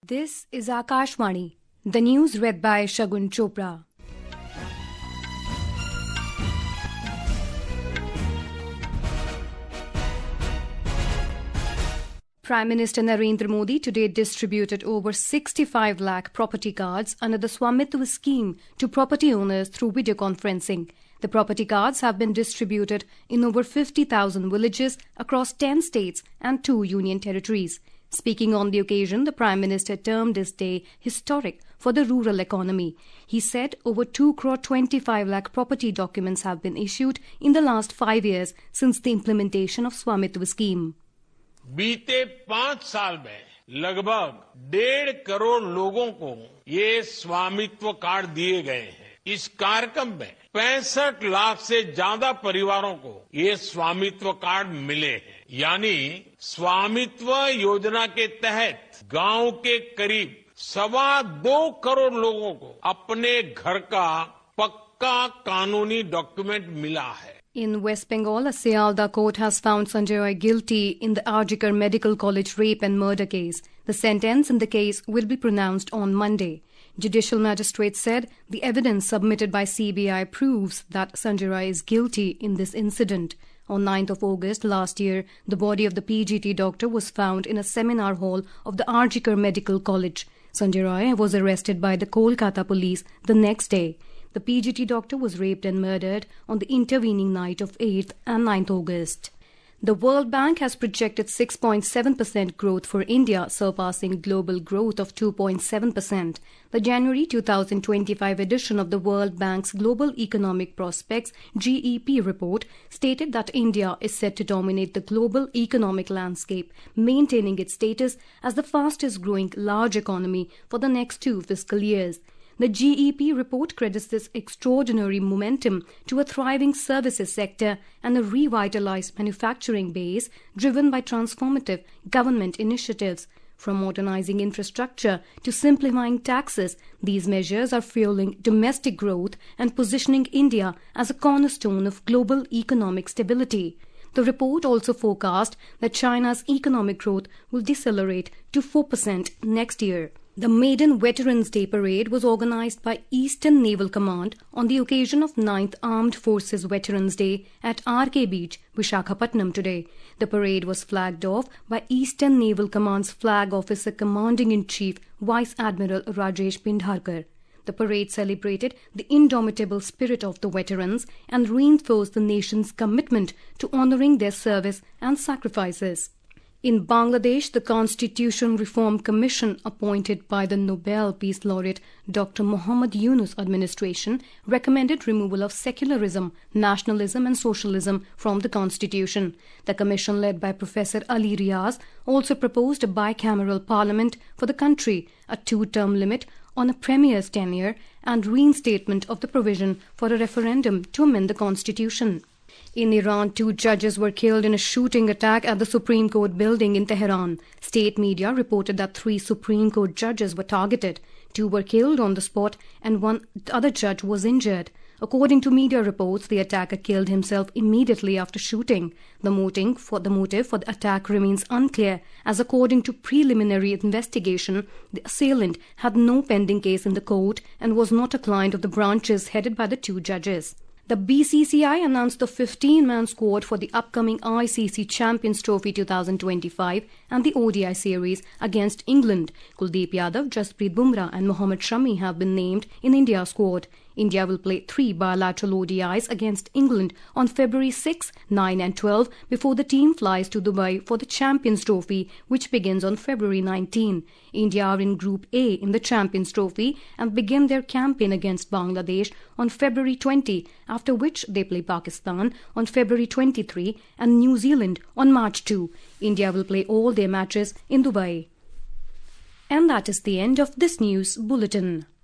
This is Akashvani. The news read by Shagun Chopra. Prime Minister Narendra Modi today distributed over 65 lakh property cards under the Swamitva scheme to property owners through video conferencing. The property cards have been distributed in over 50,000 villages across 10 states and 2 union territories. Speaking on the occasion, the Prime Minister termed this day historic for the rural economy. He said over 2.25 lakh property documents have been issued in the last 5 years since the implementation of Swamitva scheme. बीते 5 साल में लगभग 1.5 करोड़ लोगों को ये स्वामित्व card दिए गए हैं। इस कार्यक्रम में 65 लाख से ज्यादा परिवारों को ये स्वामित्व कार्ड मिले हैं। यानी स्वामित्व योजना के तहत गांव के करीब 2.25 करोड़ लोगों को अपने घर का पक्का कानूनी डॉक्यूमेंट मिला है। In West Bengal, a Sealdah court has found Sanjay Roy guilty in the Arjikar Medical College rape and murder case. The sentence in the case will be pronounced on Monday. Judicial magistrate said the evidence submitted by CBI proves that Sanjay Roy is guilty in this incident. On 9th of August last year, the body of the PGT doctor was found in a seminar hall of the Arjikar Medical College. Sanjay Roy was arrested by the Kolkata police the next day. The PGT doctor was raped and murdered on the intervening night of 8th and 9th August. The World Bank has projected 6.7% growth for India, surpassing global growth of 2.7%. The January 2025 edition of the World Bank's Global Economic Prospects (GEP) report stated that India is set to dominate the global economic landscape, maintaining its status as the fastest growing large economy for the next 2 fiscal years. The GEP report credits this extraordinary momentum to a thriving services sector and a revitalized manufacturing base driven by transformative government initiatives. From modernizing infrastructure to simplifying taxes, these measures are fueling domestic growth and positioning India as a cornerstone of global economic stability. The report also forecast that China's economic growth will decelerate to 4% next year. The maiden Veterans Day Parade was organized by Eastern Naval Command on the occasion of 9th Armed Forces Veterans Day at RK Beach, Visakhapatnam today. The parade was flagged off by Eastern Naval Command's Flag Officer Commanding-in-Chief Vice Admiral Rajesh Pindharkar. The parade celebrated the indomitable spirit of the veterans and reinforced the nation's commitment to honoring their service and sacrifices. In Bangladesh, the Constitution Reform Commission appointed by the Nobel Peace Laureate Dr. Muhammad Yunus administration recommended removal of secularism, nationalism and socialism from the constitution. The commission led by Professor Ali Riaz also proposed a bicameral parliament for the country, a 2-term limit on a premier's tenure and reinstatement of the provision for a referendum to amend the constitution. In Iran, 2 judges were killed in a shooting attack at the Supreme Court building in Tehran. State media reported that 3 Supreme Court judges were targeted. 2 were killed on the spot and 1 other judge was injured. According to media reports, the attacker killed himself immediately after shooting. The motive for the attack remains unclear, as according to preliminary investigation, the assailant had no pending case in the court and was not a client of the branches headed by the 2 judges. The BCCI announced the 15-man squad for the upcoming ICC Champions Trophy 2025 and the ODI series against England. Kuldeep Yadav, Jasprit Bumrah and Mohammad Shami have been named in India's squad. India will play 3 bilateral ODIs against England on February 6, 9 and 12 before the team flies to Dubai for the Champions Trophy, which begins on February 19. India are in Group A in the Champions Trophy and begin their campaign against Bangladesh on February 20, after which they play Pakistan on February 23 and New Zealand on March 2. India will play all their matches in Dubai. And that is the end of this news bulletin.